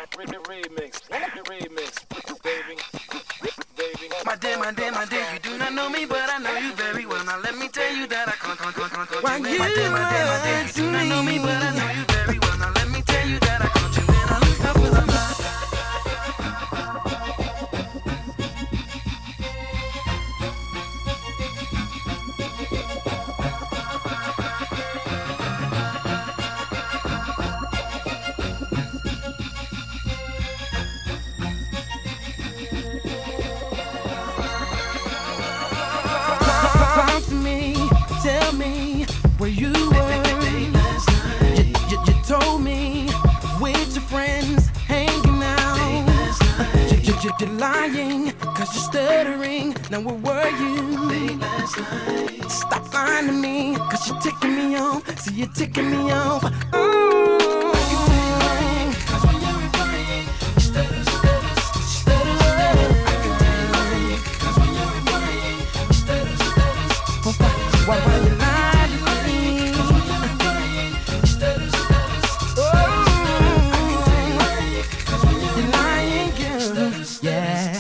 My dear, you do not know me, but I know you very well. Now let me tell you that I can't. Why you My dear, you do not know me, but I know you very well. Now let me tell you that I can't. And then I look up with a mind. Tell me where you were. You told me with your friends hanging out. You're lying, cause you're stuttering. Now where were you? Stop lying to me, cause you're ticking me off. See, you're ticking me off. Why you lie to me? You're lying, girl. Yeah.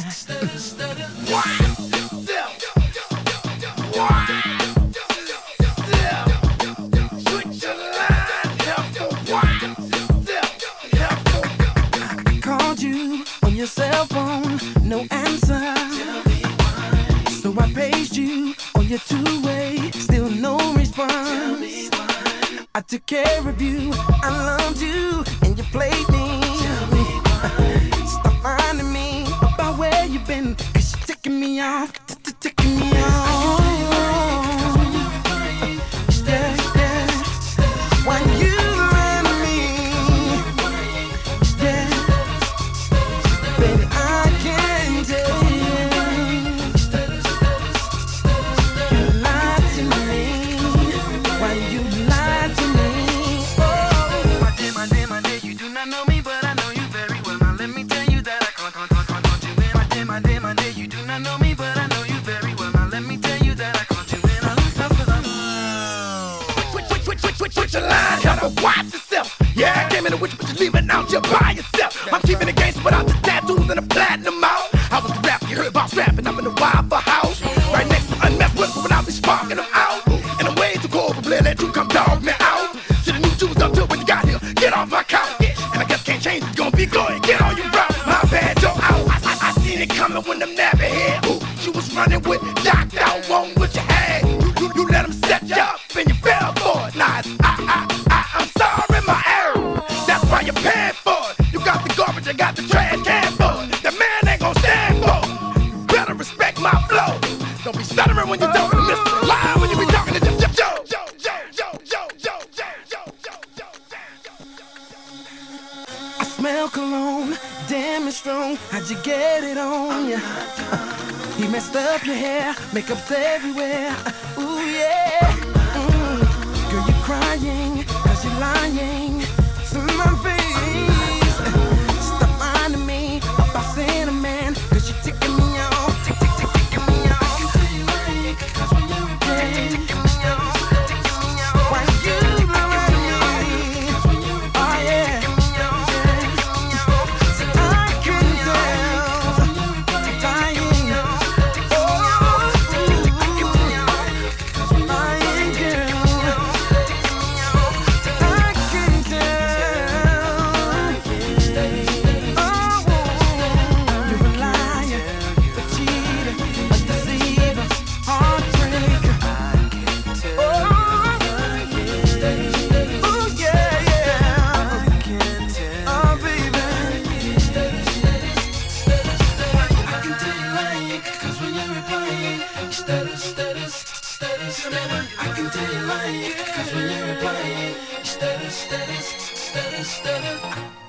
I called you on your cell phone, no answer. So I paged you on your two-way, still no response. I took care of you, I loved you, and you played me. Stop lying to me about where you've been, cause you're ticking me off, ticking me off. Yeah. Why you lie to me? Yeah. Baby, I can't tell. Know me, but I know you very well. Now let me tell you that I can't. My dear, you do not know me, but I know you very well. Now let me tell you that I can't. And I look up for the Switch your line, gotta watch yourself. Yeah, I came in the witch, but you're leaving out you by yourself. I'm keeping the games without the tattoos and the platinum out. I was the rap, you heard about rapping, I'm in the Waffle House. Right next to unmasked women when I be sparking them out. And I'm way too cold for Blair, let you come dog me out. Should've knew you was up till when you got here, get off my couch. And I guess can't change, it's gonna be going, get on your route. My bad, you're out. I seen it coming when them nappy head. Ooh, you was running with knocked out one with your head. You let them set you up and you fell for it. Nah, I'm sorry, my error. That's why you're paying for it. You got the garbage, I got the trash can for it. The man ain't gonna stand for it. Better respect my flow. Don't be stuttering when you're talking to Mr. Lie when you be talking to Joe. Smell cologne, damn it's strong. How'd you get it on ya? He messed up your hair, makeup's everywhere. Ooh yeah. Girl, you're crying, cause you're lying to my face. Stop lying to me about saying a man, cause you're ticking me off, ticking me off. Cause when you're ticking me off. Why you lie to me? Oh yeah. I can tell you lying, cause when you're replying, you stutter.